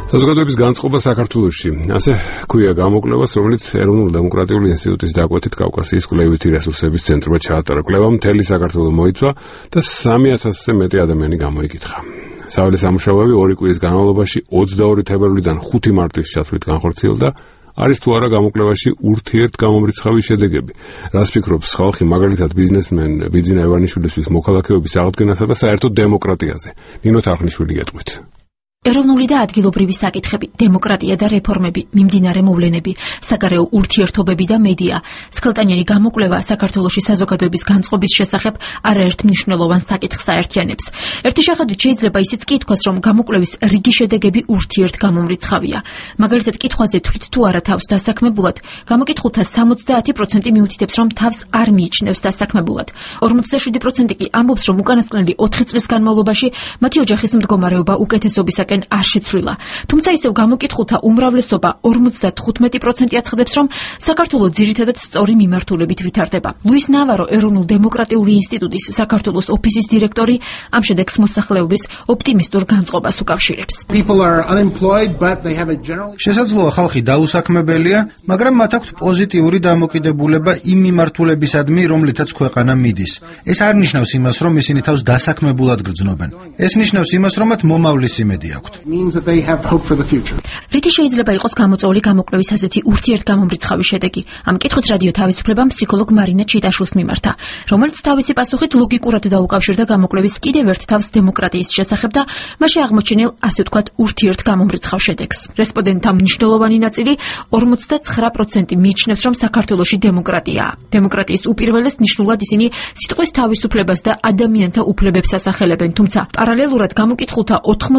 საზოგადოების განწყობა საქართველოში. ასე ქვია გამოკვლევას, რომელიც ეროვნული დემოკრატიული ინსტიტუტის დაკვეთით კავკასიის კვლევითი რესურსების ცენტრმა ჩაატარა. კვლევა მთელი საქართველო მოიცვა და 3000-ზე მეტი ადამიანი გამოიკითხა. საველე სამუშაოები 2 კვირის განმავლობაში 22 თებერვლიდან 5 მარტის ჩათვლით განხორციელდა. არის თუ არა გამოკვლევაში ურთიერთგამომრიცხავი შედეგები. რას ფიქრობს ხალხი მაგალითად ბიზნესმენ ბიძინა ივანიშვილისთვის მოქალაქეობის აღდგენასა და საერთოდ დემოკრატიაზე? ნინო თარხნიშვილი გეტყვით. ეროვნული და ადგილობრივი საკითხები, დემოკრატია და რეფორმები, მიმდინარე მოვლენები, საგარეო ურთიერთობები და მედია. სქელტანიანი გამოკვლევა საქართველოში საზოგადოების განწყობის შესახებ არაერთ მნიშვნელოვან საკითხს აერთიანებს. ერთი შეხედვით შეიძლება ისიც კი ითქვას, რომ გამოკვლევის რიგი შედეგები ურთიერთგამომრიცხავია. მაგალითად, კითხვაზე თვლით თუ არა თავს დასაქმებულად, გამოკითხულთა 70% მიუთითებს, რომ თავს არ მიიჩნევს დასაქმებულად. 47% კი ამბობს, რომ უკანასკნელი 4 წლის განმავლობაში მათი ოჯახის მდგომარეობა უკეთესობისაკენ არ შეცვლილა. თუმცა ისევ გამოკითხულთა უმრავლესობა 55% აცხადებს, რომ საქართველოს ძირითადად სწორი მიმართულებით ვითარდება. ლუის ნავარო, ეროვნულ დემოკრატიული ინსტიტუტის საქართველოს ოფისის დირექტორი, ამ შედეგს მოსახლეობის ოპტიმისტურ განწყობას უკავშირებს. შესაძლოა ხალხი დაუსაქმებელია, მაგრამ მათ აქვთ პოზიტიური დამოკიდებულება იმ მიმართულებისადმი, რომლითაც ქვეყანა მიდის. ეს არ ნიშნავს იმას, რომ ისინი თავს დასაქმებულად გრძნობენ. ეს ნიშნავს იმას, რომ მათ მომავლის იმედი აქვთ. რითი შეიძლება იყოს გამოწვეული გამოკვლევის ასეთი ურთიერთგამომრიცხავი შედეგი? ამ კითხვით რადიო თავისუფლებამ ფსიქოლოგ მარინა ჩიტაშვილს მიმართა, რომელიც თავისი პასუხით ლოგიკურად დაუკავშირდა გამოკვლევის კიდევ ერთ თავს დემოკრატიის შესახებ და მასში აღმოჩენილ, ასე ვთქვათ, ურთიერთგამომრიცხავ შედეგს. რესპონდენტთა მნიშვნელოვანი ნაწილი 49% მიიჩნევს, რომ საქართველოში დემოკრატიაა. დემოკრატიის უპირველეს ნიშნულად ისინი სიტყვის თავისუფლებას და ადამიანთა უფლებებს ასახელებენ, თუმცა პარალელურად გამოკითხულთა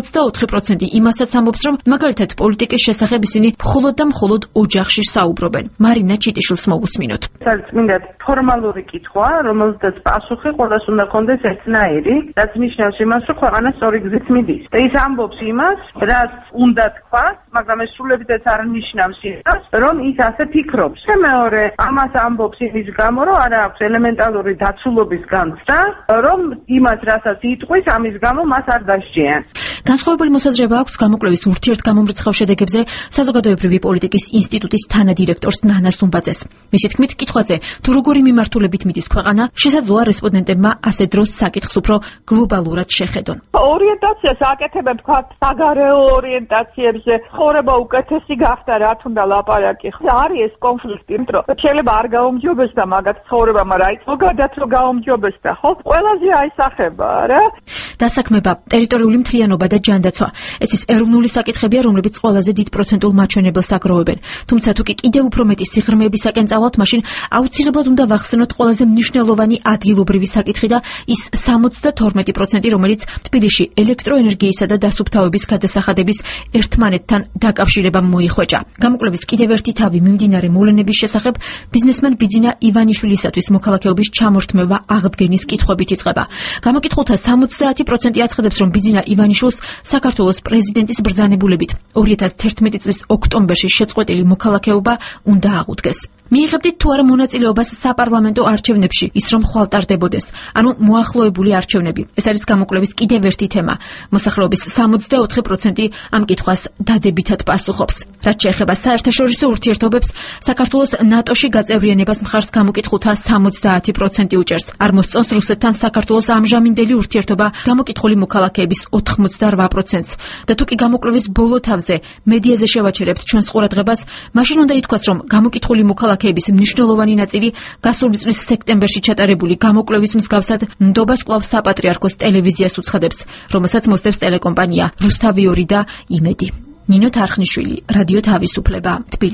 84% იმასაც ამბობს, რომ მაგალითად პოლიტიკის შესახებ ისინი მხოლოდ და მხოლოდ ოჯახში საუბრობენ. მარინა ჩიტიშვილს მოვუსმინოთ. ეს წმინდა ფორმალური კითხვა, რომელზეც პასუხი ყველას უნდა კონდეს ერთნაირი, რაც ნიშნავს იმას, რომ ქვეყანა სწორი გზით მიდის. და ის ამბობს იმას, რაც უნდა თქვას, მაგრამ ეს სრულებითაც არ ნიშნავს იმას, რომ ის ასე ფიქრობს. და მეორე, ამას ამბობს იმის გამო, რომ არ აქვს ელემენტარული დაცულობის განცდა, რომ იმას, რასაც იტყვის, ამის გამო მას არ დასჯიან. განსხვავებული მოსაზრება აქვს გამოკვლევის ურთიერთგამომრიცხავ შედეგებზე საზოგადოებრივი პოლიტიკის ინსტიტუტის თანადირექტორს ნანა სუმბაძეს. მისი თქმით, კითხვაზე თუ როგორი მიმართულებით მიდის ქვეყანა, შესაძლოა რესპონდენტებმა ასე დროს საკითხს უფრო გლობალურად შეხედონ. ორიენტაციას აკეთებენ, თქვათ, საგარეო ორიენტაციებზე, ცხოვრება უკეთესი გახდა, რა თუნდა ლაპარაკი. არის ეს კონფლიქტი, რომ შეიძლება არ გაუმჯობესდა მაგათ ცხოვრება, მაგრამ აი ზოგადად რო გაუმჯობესდა, ხო? ყველაზე აისახება, რა? დასაქმება, ტერიტორიული მთლიანობა და ჯანდაცვა. ეს ის ეროვნული საკითხებია, რომლებიც ყველაზე დიდ პროცენტულ მაჩვენებელს აგროვებენ. თუმცა თუ კი კიდევ უფრო მეტი სიღრმეებისაკენ წავალთ, მაშინ აუცილებლად უნდა ვახსენოთ ყველაზე მნიშვნელოვანი ადგილობრივი საკითხი და ის 72%, რომელიც თბილისში ელექტროენერგიისა და დასუფთავების გადასახადების ერთმანეთთან დაკავშირებამ მოიხვეჭა. გამოკვლევის კიდევ ერთი თავი მიმდინარე მოვლენების შესახებ ბიზნესმენ ბიძინა ივანიშვილისათვის მოქალაქეობის ჩამორთმევა აღდგენის კითხვებით იწყება. გამოკითხულთა 70% აცხადებს, რომ ბიძინა ივანიშვილს საქართველოს პრეზიდენტის ბრძანებულებით 2011 წლის ოქტომბერში შეწყვეტილი მოქალაქეობა უნდა აღუდგეს. მიიღებდით თუ არა მონაწილეობას საპარლამენტო არჩევნებში, ის რომ ხვალტარდებოდეს, ანუ მოახლოებული არჩევნები. ეს არის გამოკვლევის კიდევ ერთი თემა. მოსახლეობის 64% ამ კითხვას დადებითად პასუხობს. რაც შეეხება საერთაშორისო ურთიერთობებს, საქართველოს ნატოში გაწევრიანებას მხარს გამოკითხულთა 70% უჭერს. არ მოსწონს რუსეთთან საქართველოს ამჟამინდელი ურთიერთობა გამოკითხული მოქალაქეების 88%-ს. და თუ კი გამოკვლევის ბოლო თავზე მედიაზე შევაჩერებთ ჩვენს ყურადღებას, მაშინ უნდა ითქვას, რომ გამოკითხული მოქალაქეების მნიშვნელოვანი ნაწილი გასული წლის სექტემბერში ჩატარებული გამოკვლევის მსგავსად ნდობას კვლავ საპატრიარქოს ტელევიზიას უცხადებს, რომელსაც მოსდევს ტელეკომპანია რუსთავი 2 და იმედი. ნინო თარხნიშვილი, რადიო თავისუფლება, თბილისი.